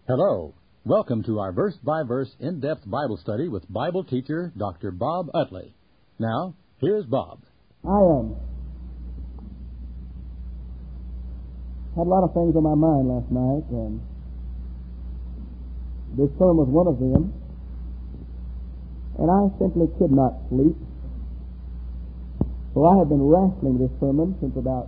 Hello. Welcome to our verse-by-verse in-depth Bible study with Bible teacher Dr. Bob Utley. Now, here's Bob. Had a lot of things on my mind last night, and this sermon was one of them. And I simply could not sleep. So I have been wrestling this sermon since about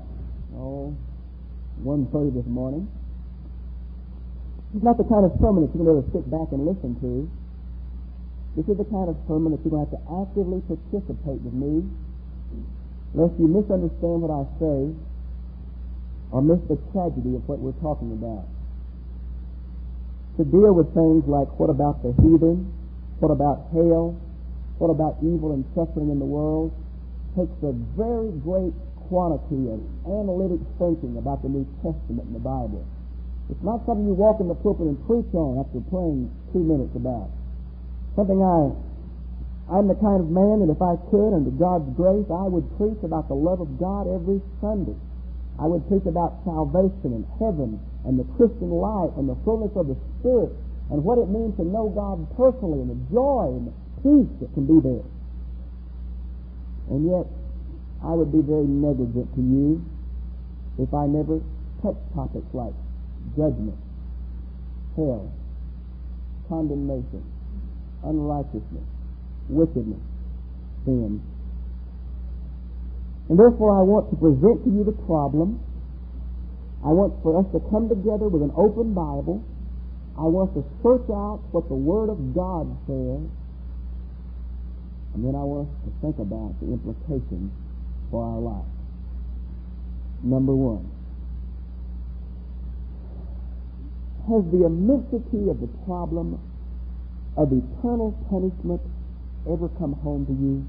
1:30 this morning. It's not the kind of sermon that you're going to be able to sit back and listen to. This is the kind of sermon that you're going to have to actively participate with me, lest you misunderstand what I say or miss the tragedy of what we're talking about. To deal with things like what about the heathen, what about hell, what about evil and suffering in the world, takes a very great quantity of analytic thinking about the New Testament and the Bible. It's not something you walk in the pulpit and preach on after praying 2 minutes about. Something I'm the kind of man that if I could, under God's grace, I would preach about the love of God every Sunday. I would preach about salvation and heaven and the Christian life and the fullness of the Spirit and what it means to know God personally and the joy and the peace that can be there. And yet, I would be very negligent to you if I never touched topics like judgment, hell, condemnation, unrighteousness, wickedness, sin. And therefore I want to present to you the problem. I want for us to come together with an open Bible. I want to search out what the Word of God says. And then I want us to think about the implications for our life. Number one. Has the immensity of the problem of eternal punishment ever come home to you?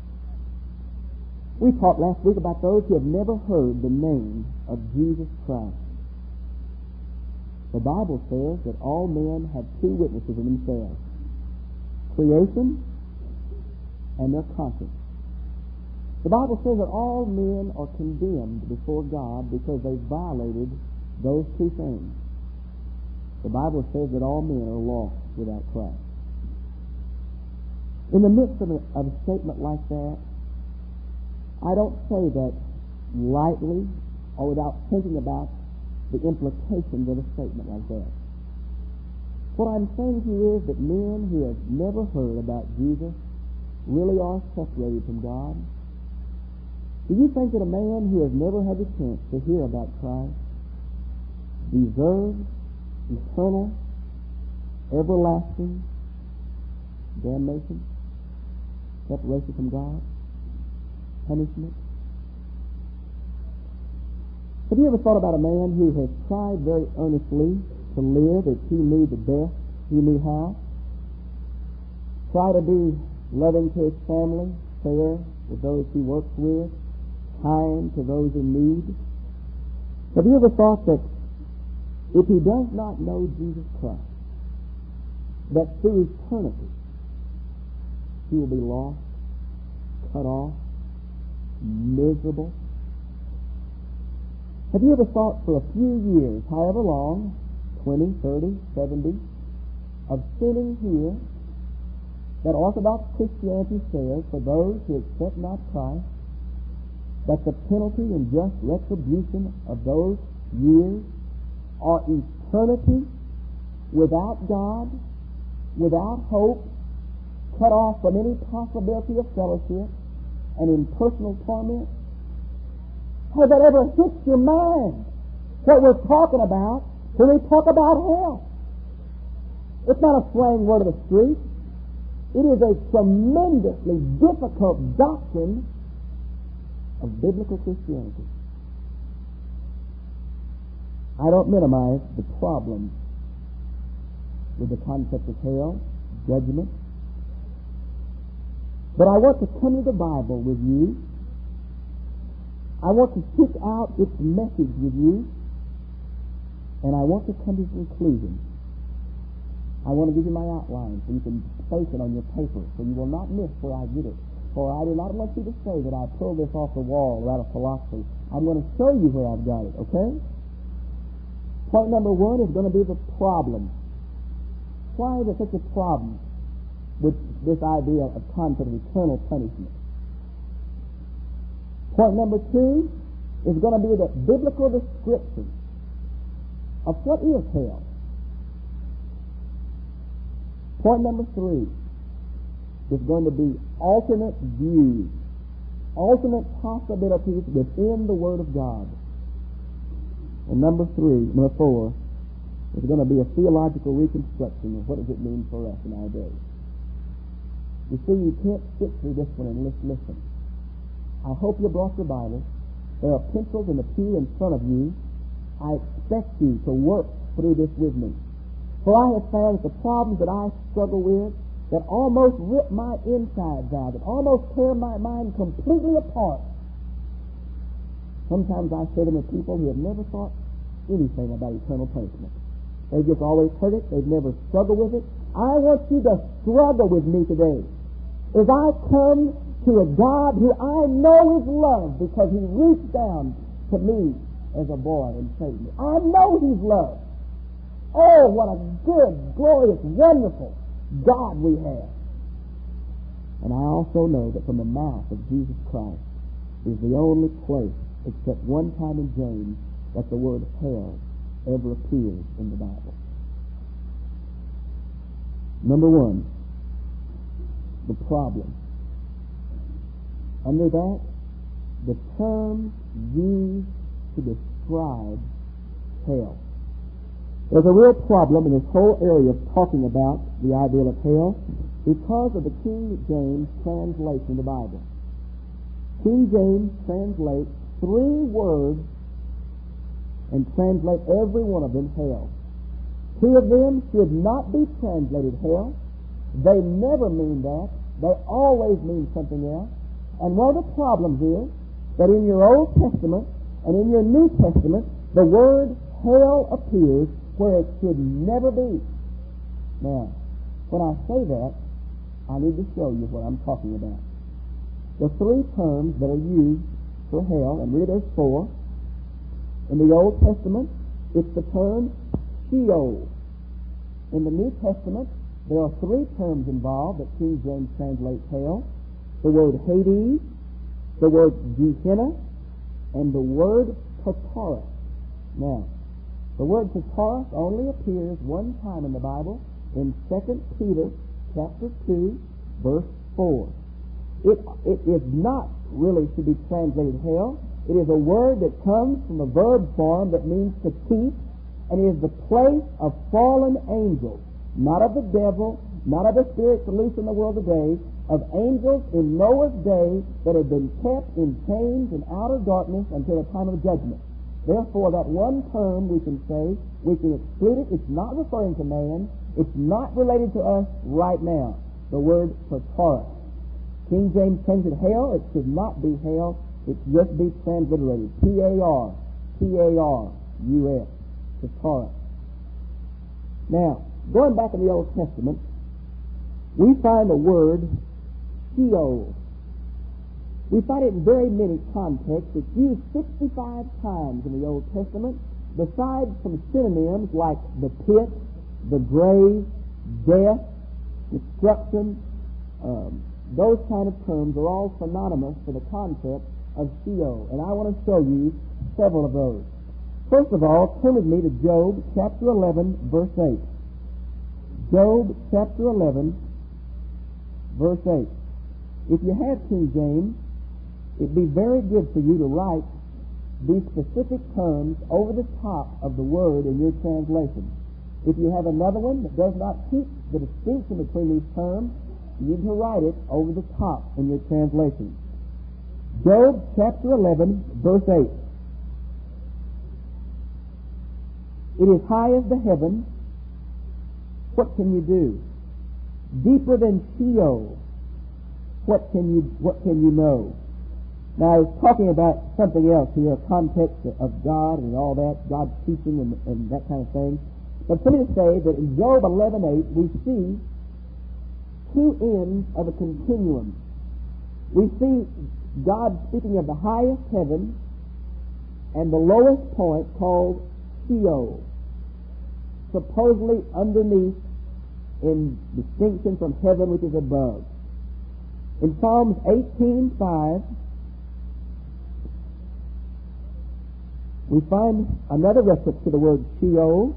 We talked last week about those who have never heard the name of Jesus Christ. The Bible says that all men have two witnesses in themselves: creation and their conscience. The Bible says that all men are condemned before God because they violated those two things. The Bible says that all men are lost without Christ. In the midst of a statement like that, I don't say that lightly or without thinking about the implications of a statement like that. What I'm saying to you is that men who have never heard about Jesus really are separated from God. Do you think that a man who has never had the chance to hear about Christ deserves eternal, everlasting damnation, separation from God, punishment? Have you ever thought about a man who has tried very earnestly to live as he knew the best he knew how? Try to be loving to his family, fair with those he works with, kind to those in need. Have you ever thought that if he does not know Jesus Christ, that through eternity he will be lost, cut off, miserable? Have you ever thought for a few years, however long, 20, 30, 70, of sinning here, that Orthodox Christianity says for those who accept not Christ, that the penalty and just retribution of those years are eternity without God, without hope, cut off from any possibility of fellowship, and in personal torment? Has that ever hit your mind, what we're talking about when we talk about hell? It's not a slang word of the street. It is a tremendously difficult doctrine of biblical Christianity. I don't minimize the problem with the concept of hell, judgment. But I want to come to the Bible with you. I want to seek out its message with you. And I want to come to a conclusion. I want to give you my outline so you can space it on your paper so you will not miss where I get it. For I do not want you to say that I pulled this off the wall or out of philosophy. I'm going to show you where I've got it, okay? Point number one is going to be the problem. Why is there such a problem with this idea of concept of eternal punishment? Point number 2 is going to be the biblical description of what is hell. Point number 3 is going to be alternate views, alternate possibilities within the Word of God. And number 4, is going to be a theological reconstruction of what does it mean for us in our day. You see, you can't sit through this one and listen. I hope you brought your Bible. There are pencils in the pew in front of you. I expect you to work through this with me. For I have found that the problems that I struggle with, that almost rip my insides out, that almost tear my mind completely apart. Sometimes I say them to people who have never thought anything about eternal punishment. They've just always heard it. They've never struggled with it. I want you to struggle with me today. As I come to a God who I know is love because He reached down to me as a boy and saved me. I know He's love. Oh, what a good, glorious, wonderful God we have. And I also know that from the mouth of Jesus Christ is the only place, except one time in James, that the word hell ever appears in the Bible. Number 1, the problem. Under that, the term used to describe hell. There's a real problem in this whole area of talking about the idea of hell because of the King James translation of the Bible. King James translates 3 words and translate every one of them hell. 2 of them should not be translated hell. They never mean that. They always mean something else. And one of the problems is that in your Old Testament and in your New Testament, the word hell appears where it should never be. Now, when I say that, I need to show you what I'm talking about. The 3 terms that are used for hell, and really there's 4. In the Old Testament, it's the term Sheol. In the New Testament, there are 3 terms involved that King James translates hell. The word Hades, the word Gehenna, and the word Tartarus. Now, the word Tartarus only appears one time in the Bible, in 2 Peter chapter 2, verse 4. It is not really to be translated hell. It is a word that comes from a verb form that means to keep, and is the place of fallen angels, not of the devil, not of the spirits loose in the world today, of angels in Noah's day that have been kept in chains and outer darkness until the time of judgment. Therefore, that one term we can say, we can exclude it. It's not referring to man. It's not related to us right now. The word Tartarus. King James translated hell. It should not be hell. It should just be transliterated. T-A-R-T-A-R-U-S. Tartarus. Now, going back in the Old Testament, we find the word Sheol. We find it in very many contexts. It's used 65 times in the Old Testament, besides some synonyms like the pit, the grave, death, destruction. Those kind of terms are all synonymous for the concept of Sheol. And I want to show you several of those. First of all, turn with me to Job chapter 11, verse 8. Job chapter 11, verse 8. If you have King James, it'd be very good for you to write these specific terms over the top of the word in your translation. If you have another one that does not keep the distinction between these terms, you need to write it over the top in your translation. Job chapter 11, verse 8. It is high as the heavens. What can you do? Deeper than Sheol. What can you know? Now, I was talking about something else here, a context of God and all that, God's teaching and that kind of thing. But let me just say that in Job 11:8, we see 2 ends of a continuum. We see God speaking of the highest heaven and the lowest point called Sheol, supposedly underneath in distinction from heaven which is above. In Psalms 18:5, we find another reference to the word Sheol,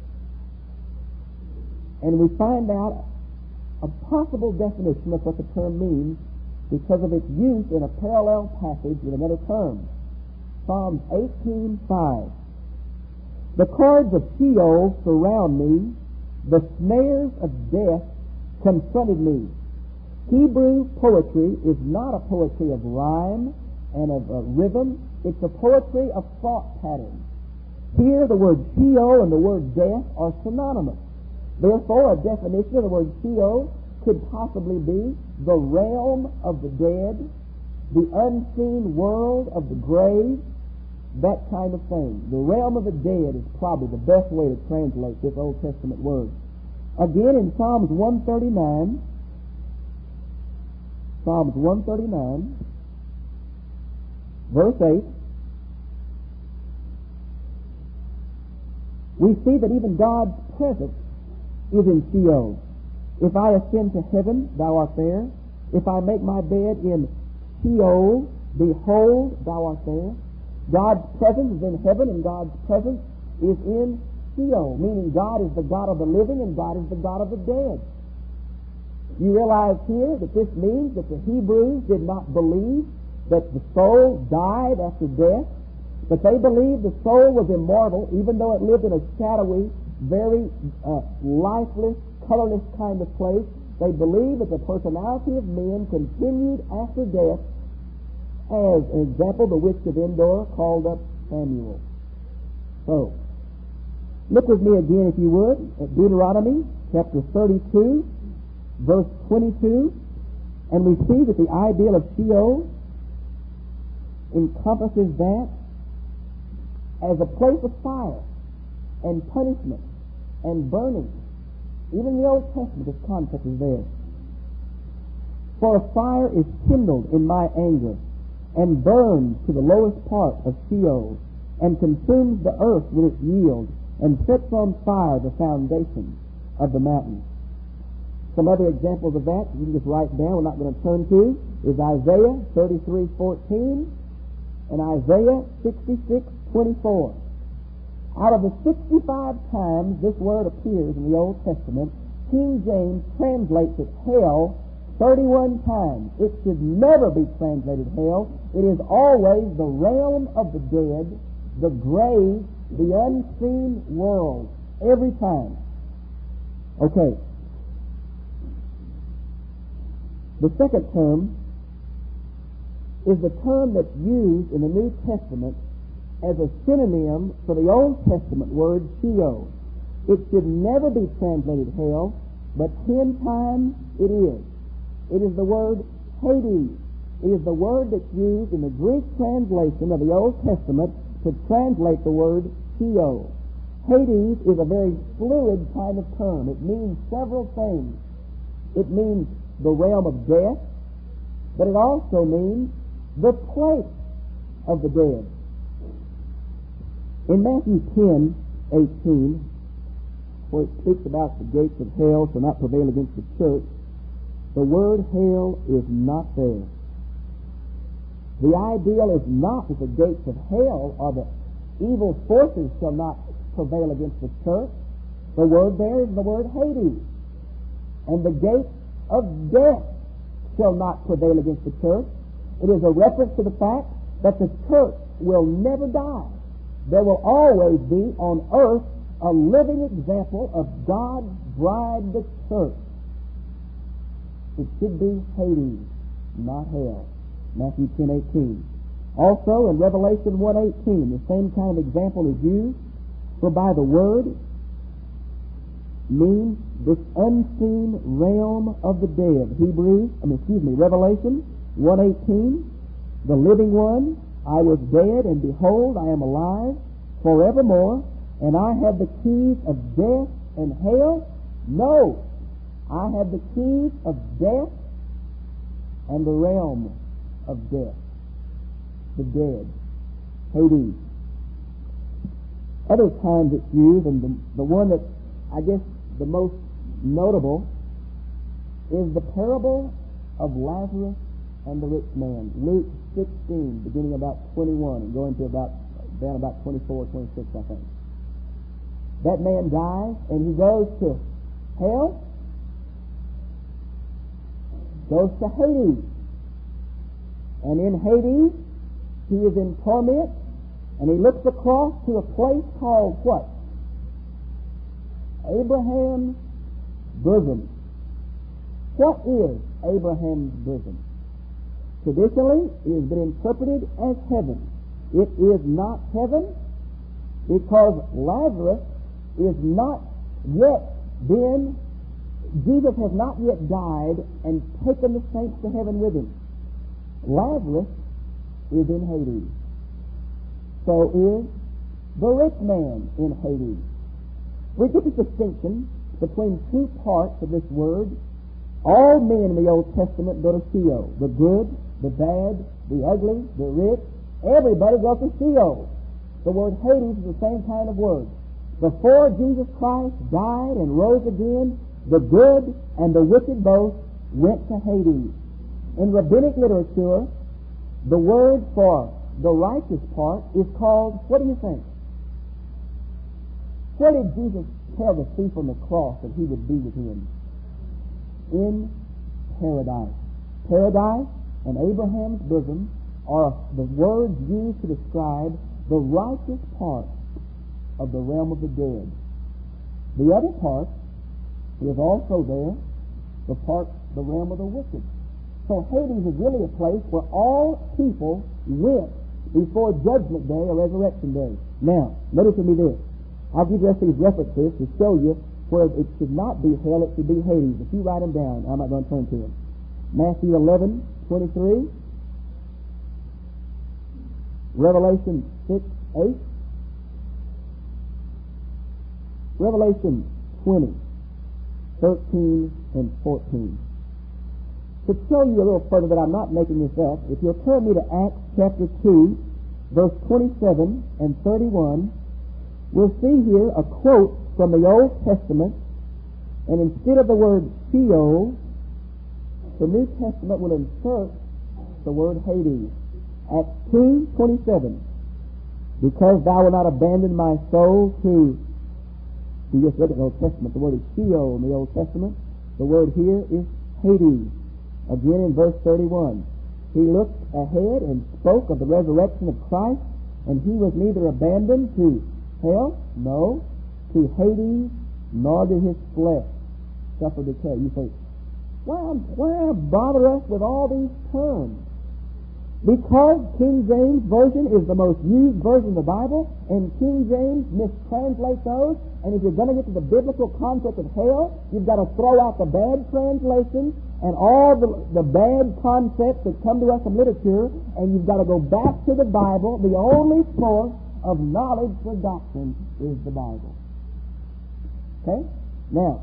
and we find out a possible definition of what the term means because of its use in a parallel passage with another term. Psalms 18:5. The cords of Sheol surround me, the snares of death confronted me. Hebrew poetry is not a poetry of rhyme and of rhythm. It's a poetry of thought patterns. Here the word Sheol and the word death are synonymous. Therefore, a definition of the word Sheol could possibly be the realm of the dead, the unseen world of the grave, that kind of thing. The realm of the dead is probably the best way to translate this Old Testament word. Again, in Psalms 139, verse 8, we see that even God's presence is in Sheol. If I ascend to heaven, thou art there. If I make my bed in Sheol, behold, thou art there. God's presence is in heaven, and God's presence is in Sheol, meaning God is the God of the living and God is the God of the dead. You realize here that this means that the Hebrews did not believe that the soul died after death, but they believed the soul was immortal, even though it lived in a shadowy, very lifeless, colorless kind of place. They believed that the personality of men continued after death, as an example, the witch of Endor called up Samuel. So, look with me again, if you would, at Deuteronomy chapter 32, verse 22, and we see that the ideal of Sheol encompasses that as a place of fire and punishment and burning. Even in the Old Testament, this concept is there. For a fire is kindled in my anger, and burns to the lowest part of Sheol, and consumes the earth with its yield, and sets on fire the foundation of the mountains. Some other examples of that you can just write down, we're not going to turn to, is Isaiah 33:14 and Isaiah 66:24. Out of the 65 times this word appears in the Old Testament, King James translates it hell 31 times. It should never be translated hell. It is always the realm of the dead, the grave, the unseen world, every time. Okay. The second term is the term that's used in the New Testament as a synonym for the Old Testament word Sheol. It should never be translated hell, but 10 times it is. It is the word Hades. It is the word that's used in the Greek translation of the Old Testament to translate the word Sheol. Hades is a very fluid kind of term. It means several things. It means the realm of death, but it also means the place of the dead. In Matthew 10:18, where it speaks about the gates of hell shall not prevail against the church, the word hell is not there. The ideal is not that the gates of hell or the evil forces shall not prevail against the church. The word there is the word Hades. And the gates of death shall not prevail against the church. It is a reference to the fact that the church will never die. There will always be on earth a living example of God's bride, the church. It should be Hades, not hell. Matthew 10:18. Also in Revelation 1:18, the same kind of example is used, whereby the word means this unseen realm of the dead. Revelation 1:18, the living one, I was dead, and behold, I am alive forevermore, and I have the keys of death and hell. No, I have the keys of death and the realm of death, the dead, Hades. Other times it's used, and the one that I guess the most notable is the parable of Lazarus and the rich man. Luke 16, beginning about 21 and going to down about 24, 26, I think. That man dies and he goes to hell, goes to Hades. And in Hades, he is in torment, and he looks across to a place called what? Abraham's bosom. What is Abraham's bosom? Traditionally, it has been interpreted as heaven. It is not heaven because Lazarus is not yet been, Jesus has not yet died and taken the saints to heaven with him. Lazarus is in Hades. So is the rich man in Hades. We get this distinction between two parts of this word. All men in the Old Testament go to Sheol. The good, the bad, the ugly, the rich. Everybody goes to Sheol. The word Hades is the same kind of word. Before Jesus Christ died and rose again, the good and the wicked both went to Hades. In rabbinic literature, the word for the righteous part is called, what do you think? Where did Jesus tell the thief on the cross that he would be with him? In paradise. Paradise and Abraham's bosom are the words used to describe the righteous part of the realm of the dead. The other part is also there, the realm of the wicked. So Hades is really a place where all people went before Judgment Day or Resurrection Day. Now, notice with me this. I'll give you these references to show you where it should not be hell, it should be Hades. If you write them down, I'm not going to turn to them. Matthew 11:23, Revelation 6:8, Revelation 20:13 and 14. To show you a little further that I'm not making this up, if you'll turn me to Acts chapter 2, verse 27 and 31, we'll see here a quote from the Old Testament, and instead of the word Sheol, the New Testament will insert the word Hades. Acts 2:27. Because thou wilt not abandon my soul to, you just look at the Old Testament, the word is Sheol in the Old Testament. The word here is Hades. Again in verse 31. He looked ahead and spoke of the resurrection of Christ, and he was neither abandoned to hell, no, to Hades, nor did his flesh suffer decay. You say, why bother us with all these terms? Because King James Version is the most used version of the Bible, and King James mistranslates those, and if you're going to get to the biblical concept of hell, you've got to throw out the bad translations and all the bad concepts that come to us from literature, and you've got to go back to the Bible. The only source of knowledge for doctrine is the Bible. Okay? Now,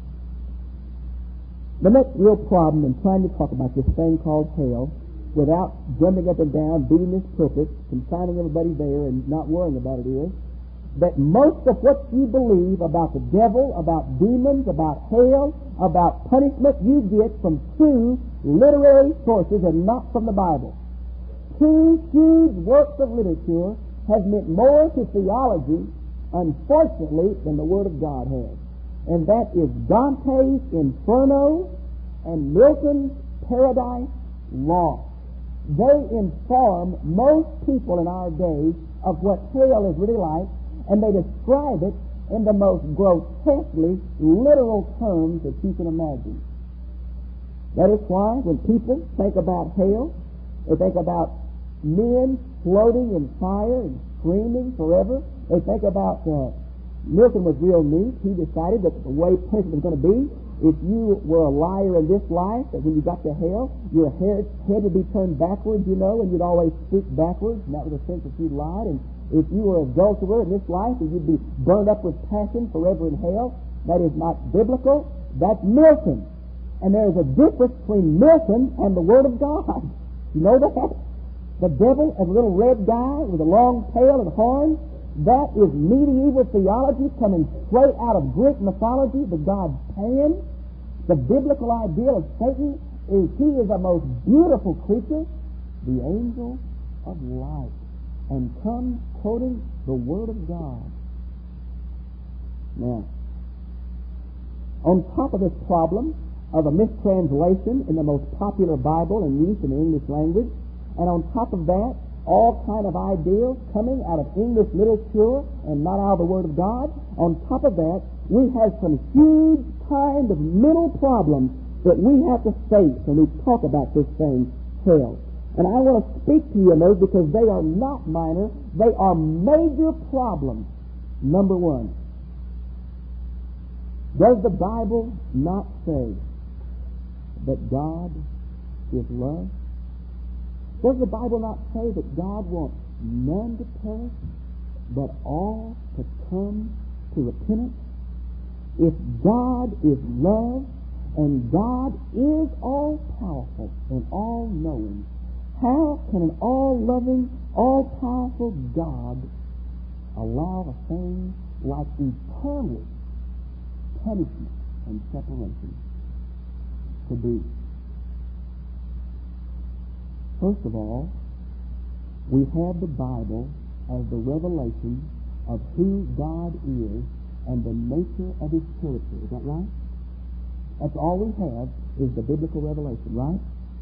the next real problem in trying to talk about this thing called hell, without jumping up and down, beating this pulpit, confining everybody there, and not worrying about it, is that most of what you believe about the devil, about demons, about hell, about punishment, you get from two literary sources and not from the Bible. Two huge works of literature have meant more to theology, unfortunately, than the Word of God has. And that is Dante's Inferno and Milton's Paradise Lost. They inform most people in our day of what hell is really like, and they describe it in the most grotesquely literal terms that you can imagine. That is why when people think about hell, they think about men floating in fire and screaming forever. They think about, Milton was real neat. He decided that the way punishment was going to be, if you were a liar in this life, that when you got to hell, your head would be turned backwards, and you'd always speak backwards, and that was a sense that you lied. And if you were an adulterer in this life, then you'd be burned up with passion forever in hell. That is not biblical. That's Milton. And there is a difference between Milton and the Word of God. You know that? The devil is a little red guy with a long tail and horns. That is medieval theology coming straight out of Greek mythology. The god Pan, the biblical ideal of Satan, is he is a most beautiful creature, the angel of light, and comes quoting the Word of God. Now, on top of this problem of a mistranslation in the most popular Bible in use in the English language, and on top of that, all kind of ideals coming out of English literature and not out of the Word of God. On top of that, we have some huge kind of mental problems that we have to face when we talk about this thing, hell. And I want to speak to you on those because they are not minor, they are major problems. Number one, does the Bible not say that God is love? Does the Bible not say that God wants none to perish, but all to come to repentance? If God is love, and God is all-powerful and all-knowing, how can an all-loving, all-powerful God allow a thing like eternal punishment and separation to be? First of all, we have the Bible as the revelation of who God is and the nature of His character. Is that right? That's all we have is the biblical revelation, right?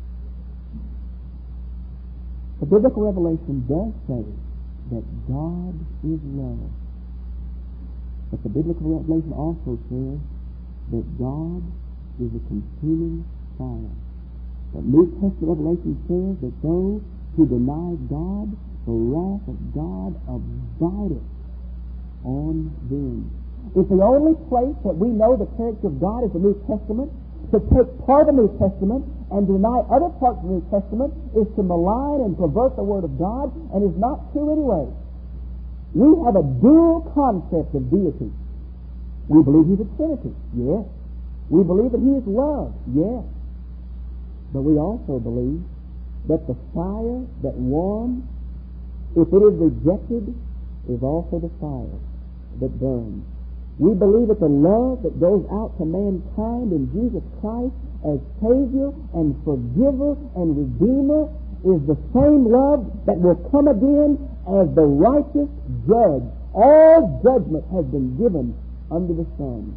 The biblical revelation does say that God is love. But the biblical revelation also says that God is a consuming fire. The New Testament revelation says that those who deny God, the wrath of God abideth on them. It's the only place that we know the character of God is the New Testament. To take part of the New Testament and deny other parts of the New Testament is to malign and pervert the Word of God, and is not true anyway. We have a dual concept of deity. We believe He's a Trinity, yes. We believe that He is love, yes. But we also believe that the fire that warms, if it is rejected, is also the fire that burns. We believe that the love that goes out to mankind in Jesus Christ as Savior and Forgiver and Redeemer is the same love that will come again as the righteous Judge. All judgment has been given under the sun.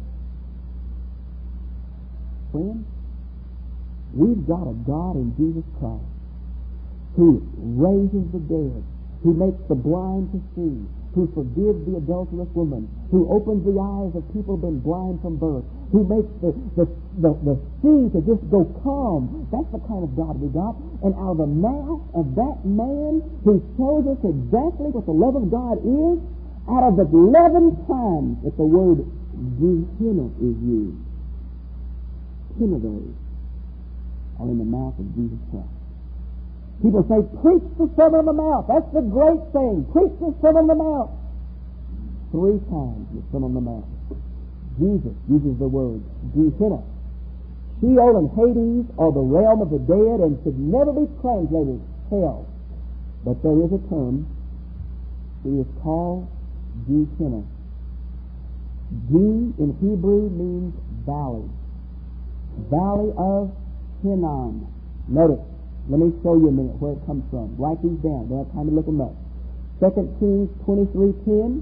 Friends, we've got a God in Jesus Christ who raises the dead, who makes the blind to see, who forgives the adulterous woman, who opens the eyes of people who have been blind from birth, who makes the sea to just go calm. That's the kind of God we got. And out of the mouth of that man who shows us exactly what the love of God is, out of the 11 times that the word Gehenna is used, 10 of those are in the mouth of Jesus Christ. People say, preach the Sermon on the Mount. That's the great thing. Preach the Sermon on the Mount. 3 times the Sermon on the Mount. Jesus uses the word Gehenna. Sheol and Hades are the realm of the dead and should never be translated hell. But there is a term. It is called Gehenna. G in Hebrew means valley. Valley of Hinnom. Notice. Let me show you a minute where it comes from. Write these down. Don't have time to look them up. 2 Kings 23:10,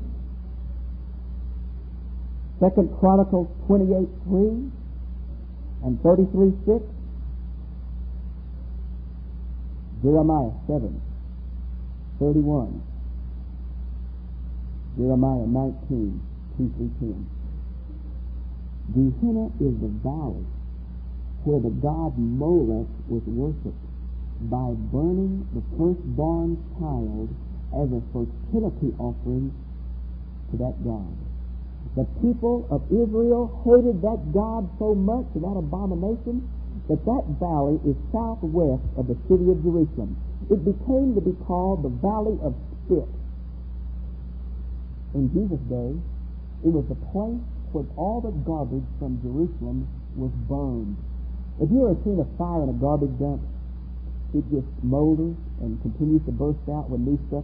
2 Chronicles 28:3, and 33:6. Jeremiah 7:31. Jeremiah 19:2-10. Gehenna is the valley where the god Molech was worshipped by burning the firstborn child as a fertility offering to that god. The people of Israel hated that god so much, and that abomination, that valley is southwest of the city of Jerusalem. It became to be called the Valley of Spit. In Jesus' day, it was the place where all the garbage from Jerusalem was burned. Have you ever seen a fire in a garbage dump? It just smolders and continues to burst out with new stuff. It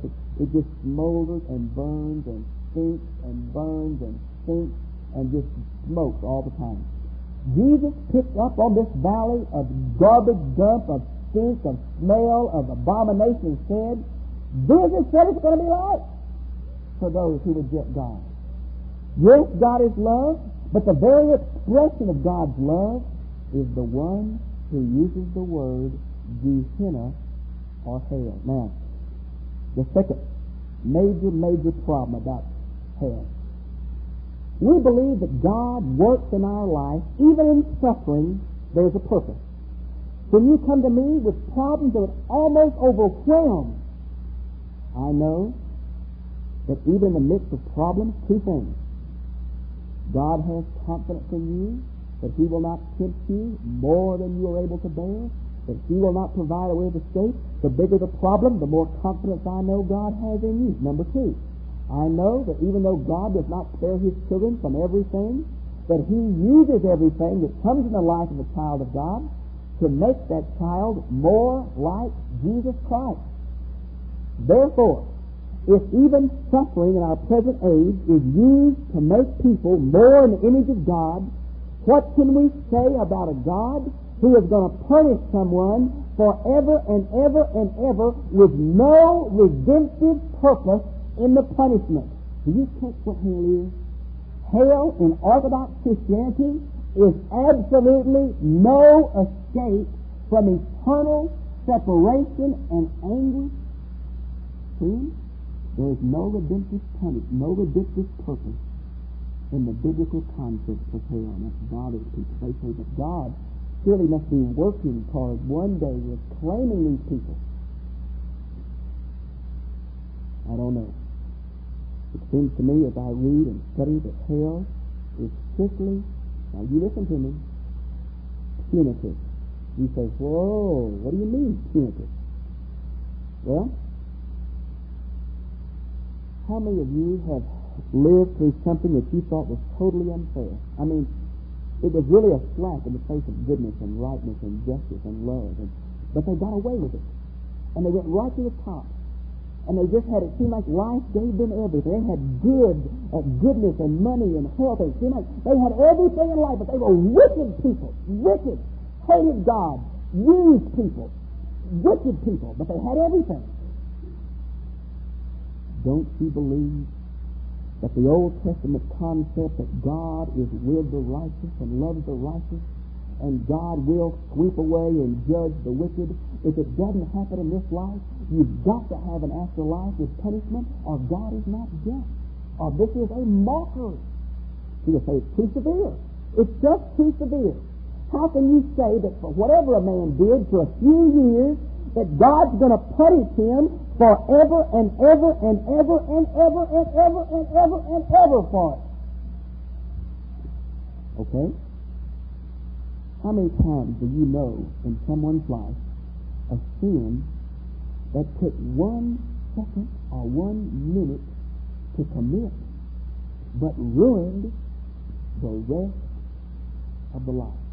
It just smolders and burns and stinks and burns and stinks and just smokes all the time. Jesus picked up on this valley of garbage dump, of stink, of smell, of abomination, and said, Jesus said it's going to be light for those who reject God. Yes, God is love, but the very expression of God's love is the one who uses the word Gehenna or hell. Now, the second major problem about hell. We believe that God works in our life, even in suffering, there's a purpose. When you come to me with problems that would almost overwhelm, I know that even in the midst of problems, two things. God has confidence in you that He will not tempt you more than you are able to bear, that He will not provide a way of escape. The bigger the problem, the more confidence I know God has in you. Number two, I know that even though God does not spare His children from everything, that He uses everything that comes in the life of a child of God to make that child more like Jesus Christ. Therefore, if even suffering in our present age is used to make people more in the image of God, what can we say about a God who is going to punish someone forever and ever and ever with no redemptive purpose in the punishment? Do you catch what hell is? Hell in Orthodox Christianity is absolutely no escape from eternal separation and anguish. See? There is no redemptive punishment, no redemptive purpose in the biblical concept of hell. That's bothers people. They say that God surely must be working toward one day reclaiming these people. I don't know. It seems to me as I read and study that hell is strictly, now you listen to me, punitive. You say, whoa, what do you mean punitive? Well, how many of you have lived through something that you thought was totally unfair? I mean, it was really a slap in the face of goodness and rightness and justice and love. But they got away with it. And they went right to the top. And they just had, it seemed like life gave them everything. They had goodness and money and health. It seemed like they had everything in life, but they were wicked people. Wicked. Hated God. Used people. Wicked people. But they had everything. Don't you believe that the Old Testament concept that God is with the righteous and loves the righteous, and God will sweep away and judge the wicked, if it doesn't happen in this life, you've got to have an afterlife with punishment, or God is not just, or this is a mockery. You say it's too severe. It's just too severe. How can you say that for whatever a man did for a few years, that God's going to punish him forever and ever and ever and ever and ever and ever and ever for it? Okay? How many times do you know in someone's life a sin that took 1 second or 1 minute to commit but ruined the rest of the life?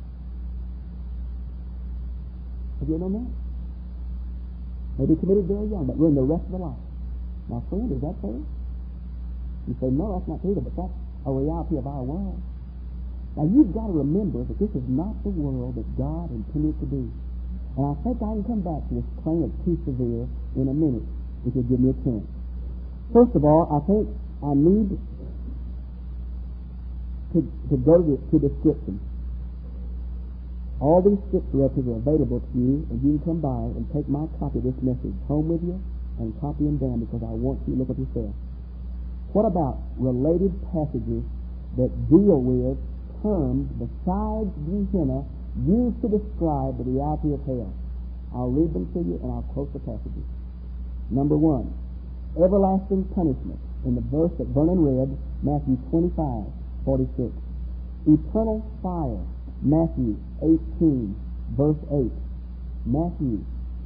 Have you known that? Maybe committed very young, but ruined the rest of the life. Now, friend, is that fair? You say, no, that's not true, but that's a reality of our world. Now, you've got to remember that this is not the world that God intended to be. And I think I can come back to this claim of too severe in a minute, if you'll give me a chance. First of all, I think I need to go to the Scripture. All these scripture references are available to you, and you can come by and take my copy of this message home with you and copy them down, because I want you to look at yourself. What about related passages that deal with terms besides Gehenna used to describe the reality of hell? I'll read them to you and I'll quote the passages. Number 1, everlasting punishment, in the verse that Vernon read, Matthew 25:46. Eternal fire, Matthew 18, verse 8. Matthew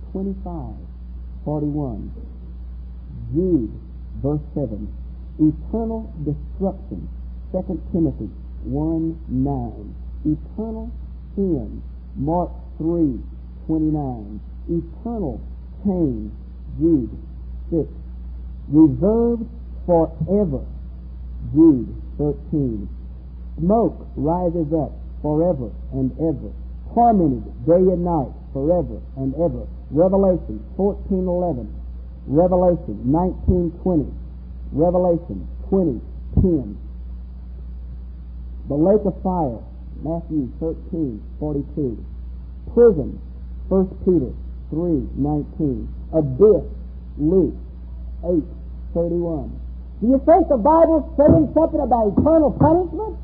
25:41. Jude, verse 7. Eternal destruction, 2 Timothy 1:9. Eternal sin, Mark 3:29. Eternal pain, Jude 6. reserved forever. Jude 13. Smoke rises up forever and ever, tormented day and night forever and ever. Revelation 14:11. Revelation 19:20. Revelation 20:10. The lake of fire, Matthew 13:42. Prison, 1 Peter 3:19. Abyss, Luke 8:31. Do you think the Bible's saying something about eternal punishment?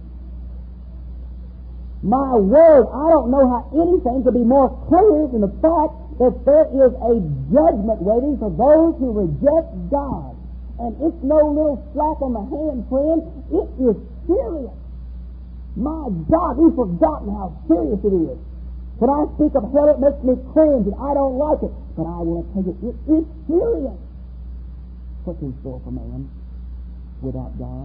My word, I don't know how anything could be more clear than the fact that there is a judgment waiting for those who reject God. And it's no little slap on the hand, friend. It is serious. My God, we've forgotten how serious it is. When I speak of hell, it makes me cringe, and I don't like it. But I want to tell you, it is serious. What's in store for man without God?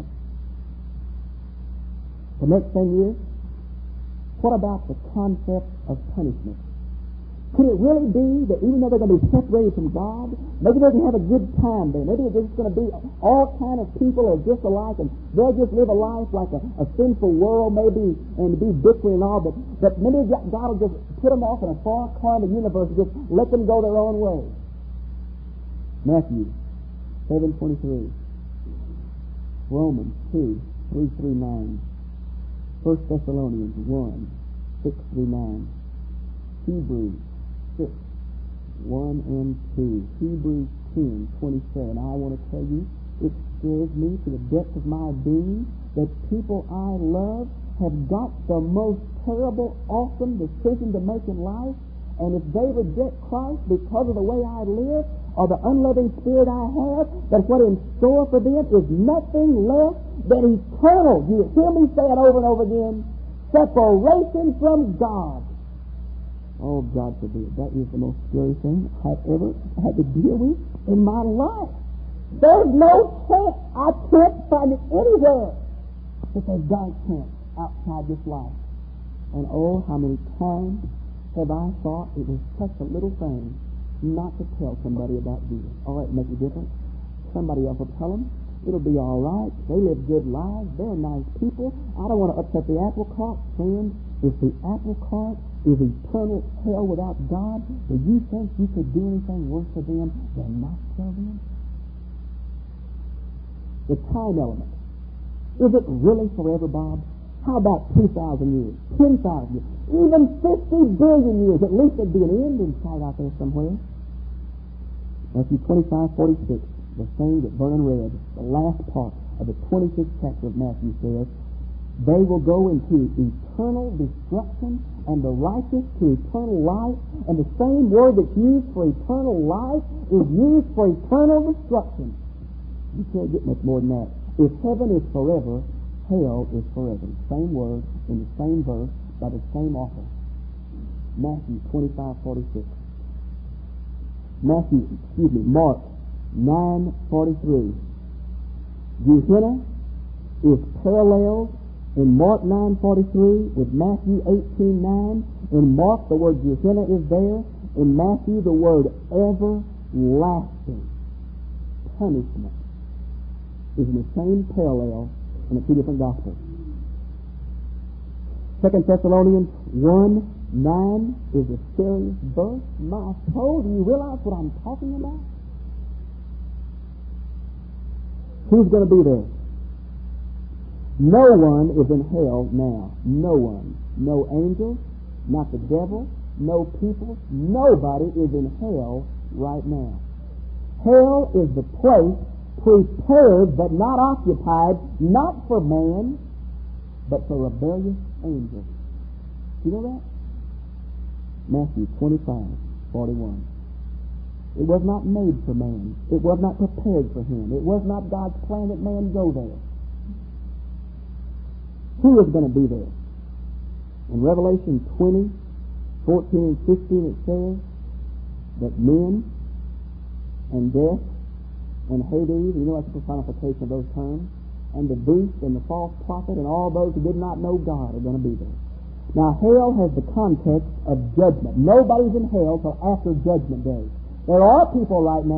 The next thing is, what about the concept of punishment? Could it really be that even though they're going to be separated from God, maybe they can have a good time there? Maybe it's just going to be all kind of people are just alike, and they'll just live a life like a sinful world, maybe, and be bickering and all, but maybe God will just put them off in a far corner of the universe and just let them go their own way. Matthew 7:23. Romans 2:3-9. 1 Thessalonians 1:6-9. Hebrews 6:1 and 2. Hebrews 10:27. I want to tell you, it scares me to the depth of my being that people I love have got the most terrible, awesome decision to make in life, and if they reject Christ because of the way I live or the unloving spirit I have, that what in store for them is nothing less than eternal. You hear me say it over and over again? Separation from God. Oh, God forbid. That is the most scary thing I've ever had to deal with in my life. There's no chance. I can't find it anywhere that there's God's chance outside this life. And oh, how many times have I thought it was such a little thing not to tell somebody about Jesus. All right, make a difference. Somebody else will tell them. It'll be all right. They live good lives. They're nice people. I don't want to upset the apple cart. Friends, if the apple cart is eternal hell without God, do you think you could do anything worse for them than not tell them? The time element. Is it really forever, Bob? How about 2,000 years, 10,000 years, even 50 billion years? At least there'd be an end in sight out there somewhere. Matthew 25:46, the thing that Vernon read, the last part of the 26th chapter of Matthew says, they will go into eternal destruction and the righteous to eternal life. And the same word that's used for eternal life is used for eternal destruction. You can't get much more than that. If heaven is forever, hell is forever. Same word in the same verse by the same author. Matthew 25:46. Mark 9:43. Gehenna is paralleled in Mark 9:43 with Matthew 18:9. In Mark, the word Gehenna is there. In Matthew, the word everlasting punishment is in the same parallel in the two different Gospels. 2 Thessalonians 1:9 is a serious verse. My soul, do you realize what I'm talking about? Who's going to be there? No one is in hell now. No one. No angels, not the devil, no people. Nobody is in hell right now. Hell is the place prepared but not occupied, not for man, but for rebellious angels. Do you know that? Matthew 25:41. It was not made for man. It was not prepared for him. It was not God's plan that man go there. Who is going to be there? In Revelation 20:14 and 15 it says that men and death and Hades, you know that's a personification of those terms, and the beast and the false prophet and all those who did not know God are going to be there. Now, hell has the context of judgment. Nobody's in hell till after Judgment Day. There are people right now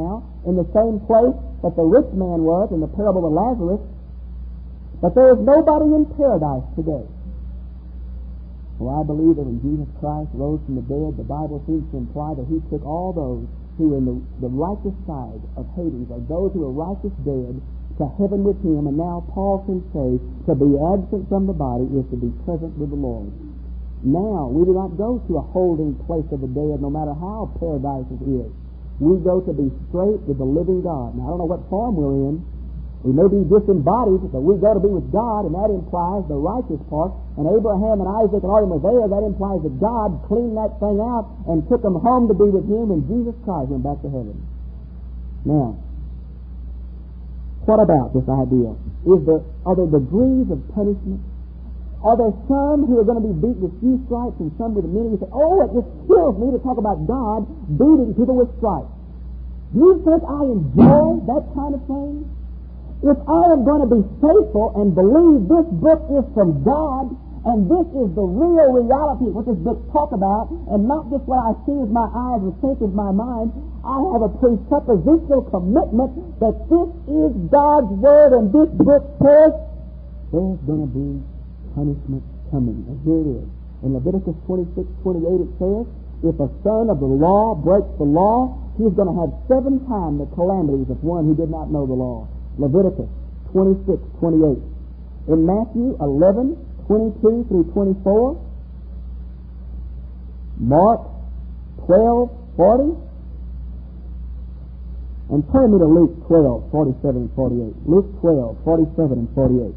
in the same place that the rich man was in the parable of Lazarus, but there is nobody in paradise today. Well, I believe that when Jesus Christ rose from the dead, the Bible seems to imply that he took all those who were in the righteous side of Hades, or those who were righteous dead, to heaven with him. And now Paul can say to be absent from the body is to be present with the Lord. Now, we do not go to a holding place of the dead, no matter how paradise is. We go to be straight with the living God. Now, I don't know what form we're in. We may be disembodied, but we go to be with God, and that implies the righteous part. And Abraham and Isaac and all of them were there. That implies that God cleaned that thing out and took them home to be with him, and Jesus Christ went back to heaven. Now, what about this idea? Are there degrees of punishment? Are there some who are going to be beaten with few stripes and some with many? You say, oh, it just kills me to talk about God beating people with stripes. Do you think I enjoy that kind of thing? If I am going to be faithful and believe this book is from God, and this is the real reality of what this book talks about, and not just what I see with my eyes and think with my mind, I have a presuppositional commitment that this is God's Word, and this book says there's going to be punishment coming. And here it is. In Leviticus 26:28 it says, if a son of the law breaks the law, he's going to have 7 times the calamities of one who did not know the law. Leviticus 26:28. In Matthew 11:22 through 24, Mark 12:40, and turn me to Luke 12:47 and 48. Luke 12:47 and 48.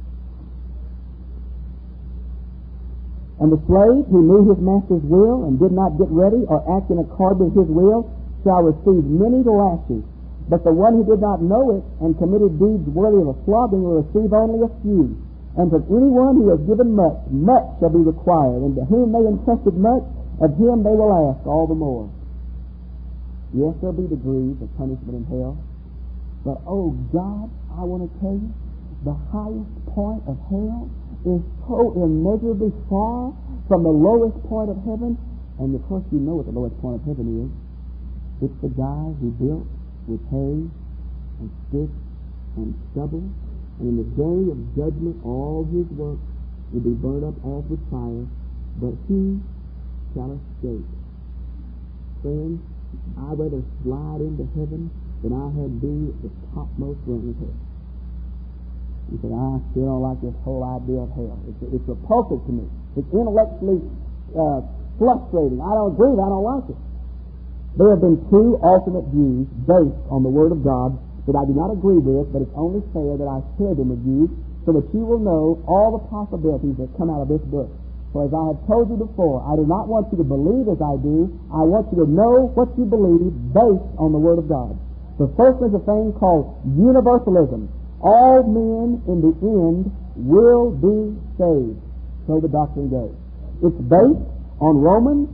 And the slave who knew his master's will and did not get ready or act in accord with his will shall receive many lashes. But the one who did not know it and committed deeds worthy of a flogging will receive only a few. And from anyone who has given much, much shall be required. And to whom they entrusted much, of him they will ask all the more. Yes, there will be degrees of punishment in hell. But, oh God, I want to tell you, the highest point of hell is so immeasurably far from the lowest point of heaven. And, of course, you know what the lowest point of heaven is. It's the guy who built with hay and sticks and stubble, and in the day of judgment all his work will be burned up as with fire, but he shall escape. Friends, I'd rather slide into heaven than I had be at the topmost rung of hell. You say, I still don't like this whole idea of hell. It's repulsive to me. It's intellectually frustrating. I don't agree with it. I don't like it. There have been 2 alternate views based on the Word of God that I do not agree with, but it's only fair that I share them with you so that you will know all the possibilities that come out of this book. For as I have told you before, I do not want you to believe as I do. I want you to know what you believe based on the Word of God. The first is a thing called universalism. All men in the end will be saved. So the doctrine goes. It's based on Romans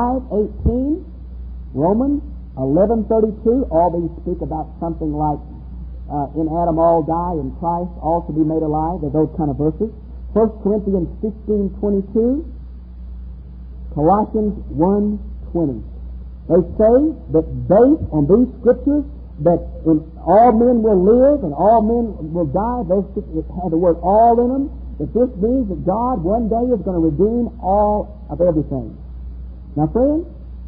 5:18. Romans 11:32, all these speak about something like in Adam all die, in Christ all to be made alive. They're those kind of verses. 1 Corinthians 16:22, Colossians 1:20. They say that based on these scriptures that all men will live and all men will die. Those scriptures have the word all in them. That this means that God one day is going to redeem all of everything. Now, friends,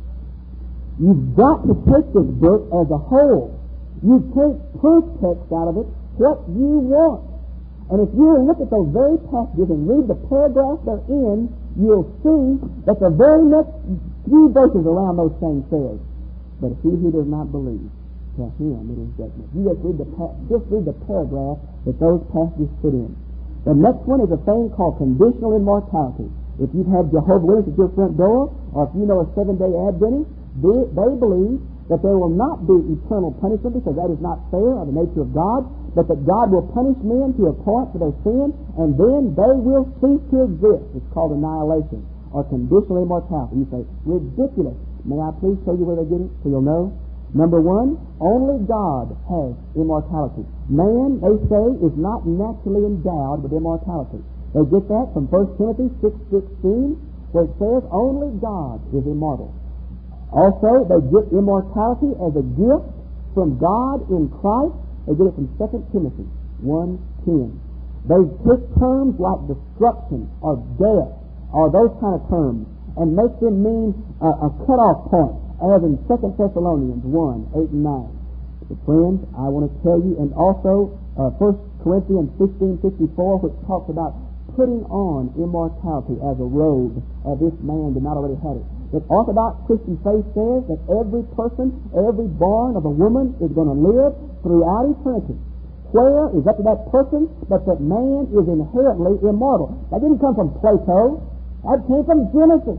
you've got to take this book as a whole. You take proof text out of it, what you want. And if you look at those very passages and read the paragraph they're in, you'll see that the very next few verses around those things says, but he who does not believe, to him it is judgment. You just read the paragraph that those passages put in. The next one is a thing called conditional immortality. If you've had Jehovah's Witnesses at your front door, or if you know a 7-day Adventist, they believe that there will not be eternal punishment because that is not fair of the nature of God, but that God will punish men to a point for their sin, and then they will cease to exist. It's called annihilation or conditional immortality. You say, ridiculous. May I please show you where they get it so you'll know? Number one, only God has immortality. Man, they say, is not naturally endowed with immortality. They get that from 1 Timothy 6:16, where it says only God is immortal. Also, they get immortality as a gift from God in Christ. They get it from 2 Timothy 1:10. They take terms like destruction or death or those kind of terms and make them mean a cutoff point, as in 2 Thessalonians 1:8 and 9. But friends, I want to tell you, and also 1 Corinthians 15:54, which talks about putting on immortality as a robe, as if man did not already have it. The Orthodox Christian faith says that every person, every born of a woman is going to live throughout eternity. Where is up to that person, but that man is inherently immortal. That didn't come from Plato. That came from Genesis.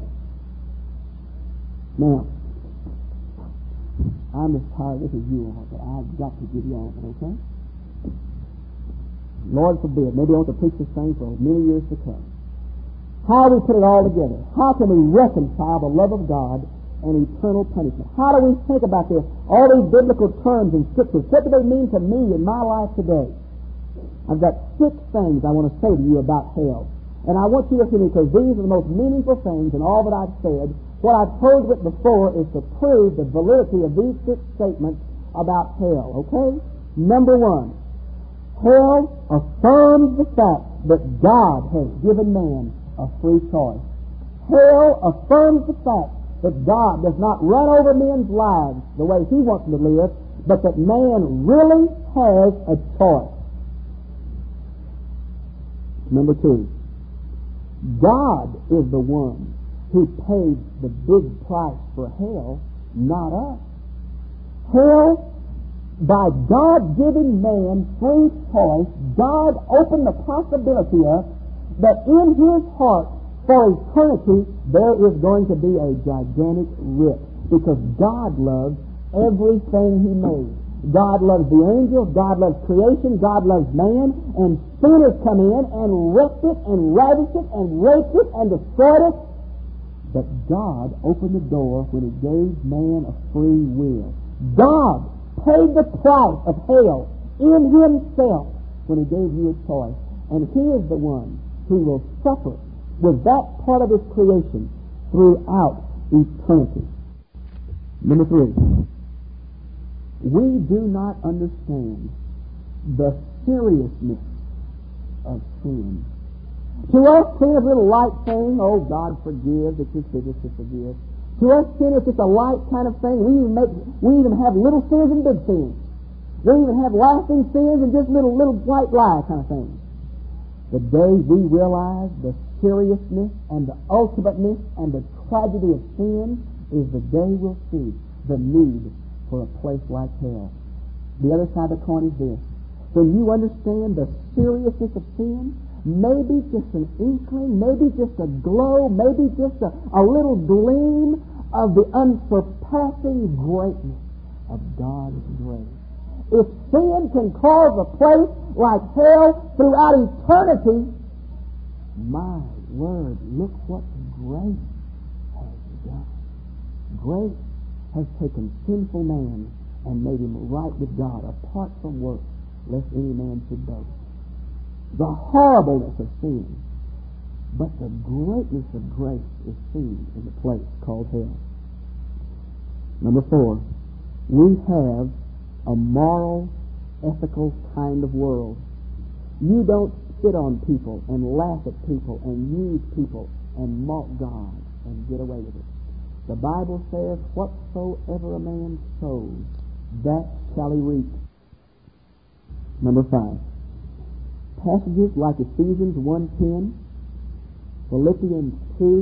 Now, I'm as tired as you are, but I've got to give you all of it, okay? Lord forbid, maybe I want to preach this thing for many years to come. How do we put it all together? How can we reconcile the love of God and eternal punishment? How do we think about this? All these biblical terms and scriptures, what do they mean to me in my life today? I've got 6 things I want to say to you about hell. And I want you to hear me because these are the most meaningful things in all that I've said. What I've told you before is to prove the validity of these 6 statements about hell, okay? Number 1, hell affirms the fact that God has given man a free choice. Hell affirms the fact that God does not run over men's lives the way He wants them to live, but that man really has a choice. Number 2, God is the one who paid the big price for hell, not us. Hell, by God giving man free choice, God opened the possibility up that in his heart for eternity there is going to be a gigantic rift, because God loves everything He made. God loves the angels, God loves creation, God loves man, and sin has come in and wrecked it and ravished it and raped it and destroyed it. But God opened the door when He gave man a free will. God paid the price of hell in Himself when He gave you a choice. And He is the one who will suffer with that part of His creation throughout eternity. Number 3, we do not understand the seriousness of sin. To us, sin is a little light thing. Oh, God forgives. It's His business to forgive. To us, sin is just a light kind of thing. We even have little sins and big sins. We even have lasting sins and just little white lie kind of things. The day we realize the seriousness and the ultimateness and the tragedy of sin is the day we'll see the need for a place like hell. The other side of the coin is this. When you understand the seriousness of sin, maybe just an inkling, maybe just a glow, maybe just a little gleam of the unsurpassing greatness of God's grace. If sin can cause a place like hell throughout eternity, my word, look what grace has done. Grace has taken sinful man and made him right with God, apart from works, lest any man should boast. The horribleness of sin, but the greatness of grace is seen in the place called hell. Number 4, we have a moral, ethical kind of world. You don't spit on people and laugh at people and use people and mock God and get away with it. The Bible says, whatsoever a man sows, that shall he reap. Number 5, passages like Ephesians 1:10, Philippians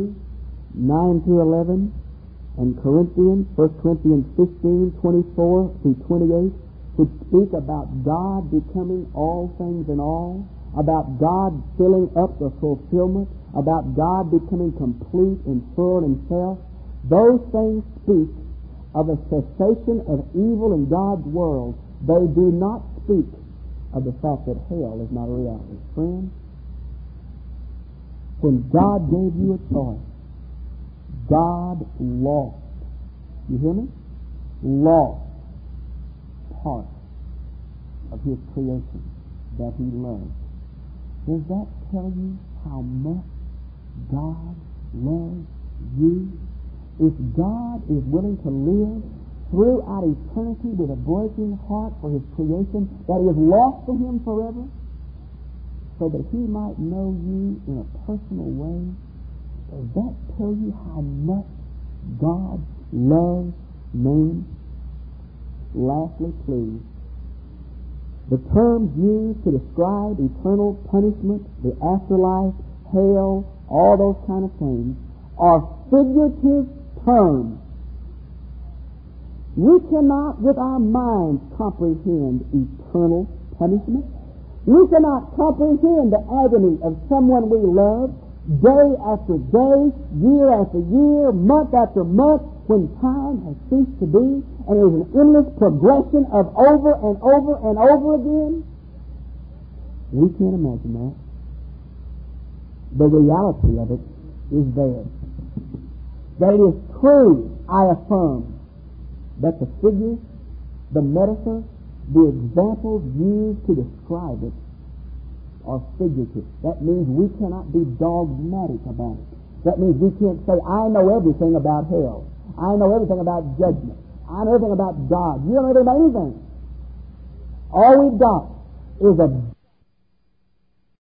2:9-11, and 1 Corinthians 15:24-28, which speak about God becoming all things in all, about God filling up the fulfillment, about God becoming complete and full in Himself. Those things speak of a cessation of evil in God's world. They do not speak of the fact that hell is not a reality. Friends, when God gave you a choice, God lost. You hear me? Lost part of His creation that He loved. Does that tell you how much God loves you? If God is willing to live throughout eternity with a breaking heart for His creation that is lost to Him forever, so that He might know you in a personal way? Does that tell you how much God loves man? Lastly, please, the terms used to describe eternal punishment, the afterlife, hell, all those kind of things, are figurative terms. We cannot, with our minds, comprehend eternal punishment. We cannot comprehend the agony of someone we love, day after day, year after year, month after month, when time has ceased to be, and there's an endless progression of over and over and over again. We can't imagine that. The reality of it is there. That it is true, I affirm, that the figures, the metaphors, the examples used to describe it are figurative. That means we cannot be dogmatic about it. That means we can't say, I know everything about hell. I know everything about judgment. I know everything about God. You don't know everything about anything. All we've got is a